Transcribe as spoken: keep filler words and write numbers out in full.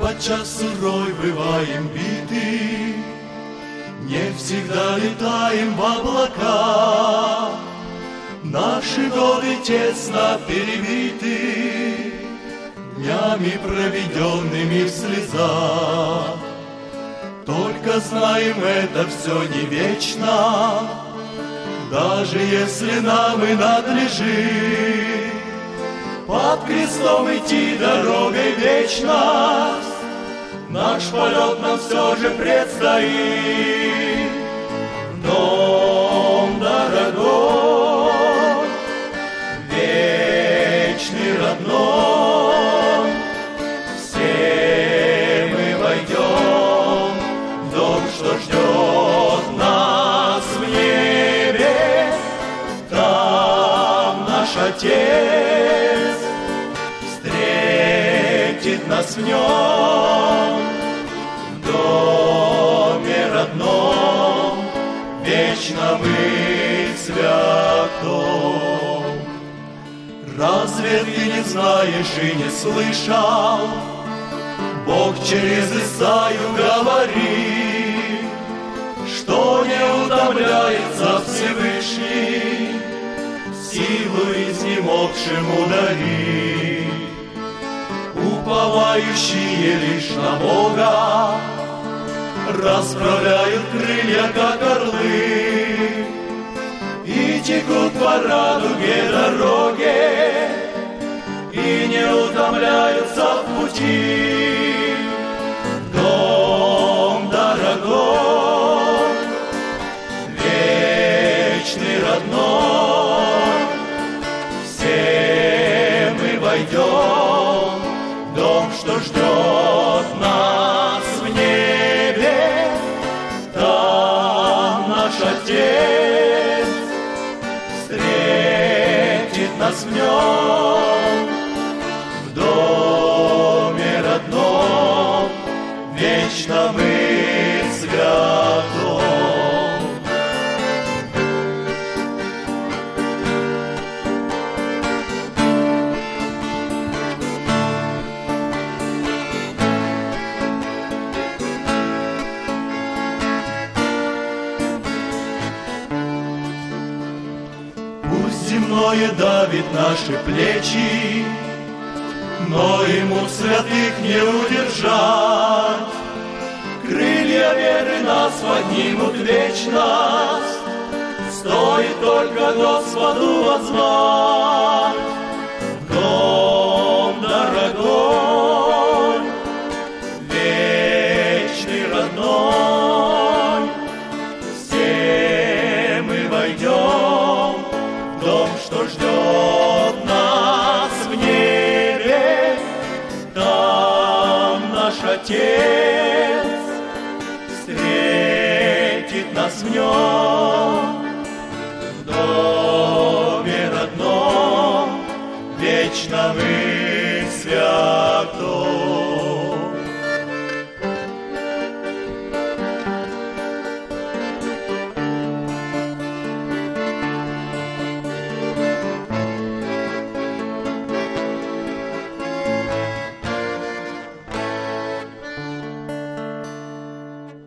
подчас сурой бываем биты, не всегда летаем в облака. Наши годы тесно перебиты днями, проведенными в слезах. Только знаем, это все не вечно, даже если нам и надлежит под крестом идти дорогой вечность, наш полет нам все же предстоит. Дом дорогой, вечный, родной, все мы войдем в дом, что ждет нас в небе. Там наш Отец встретит нас в нем, в доме родном, вечном и святом. Разве ты не знаешь и не слышал, Бог через Исаию говорит, что не утомляется Всевышний, силу изнемогшему дарит. Уповающие лишь на Бога расправляют крылья, как орлы, и текут по радуге дороге, и не утомляются в пути. Дом дорогой, вечный, родной, все мы войдем в дом, что ждет нас в небе. Там наш Отец встретит нас в нем, в доме родном, вечном и святом. Земное давит наши плечи, но ему святых не удержать. Крылья веры нас поднимут в вечность, стоит только Господу воззвать. Дом дорогой, вечный, родной, все мы войдем в дом, что ждет нас в небе. Там наш Отец встретит нас в нем, в доме родном, вечном и святом.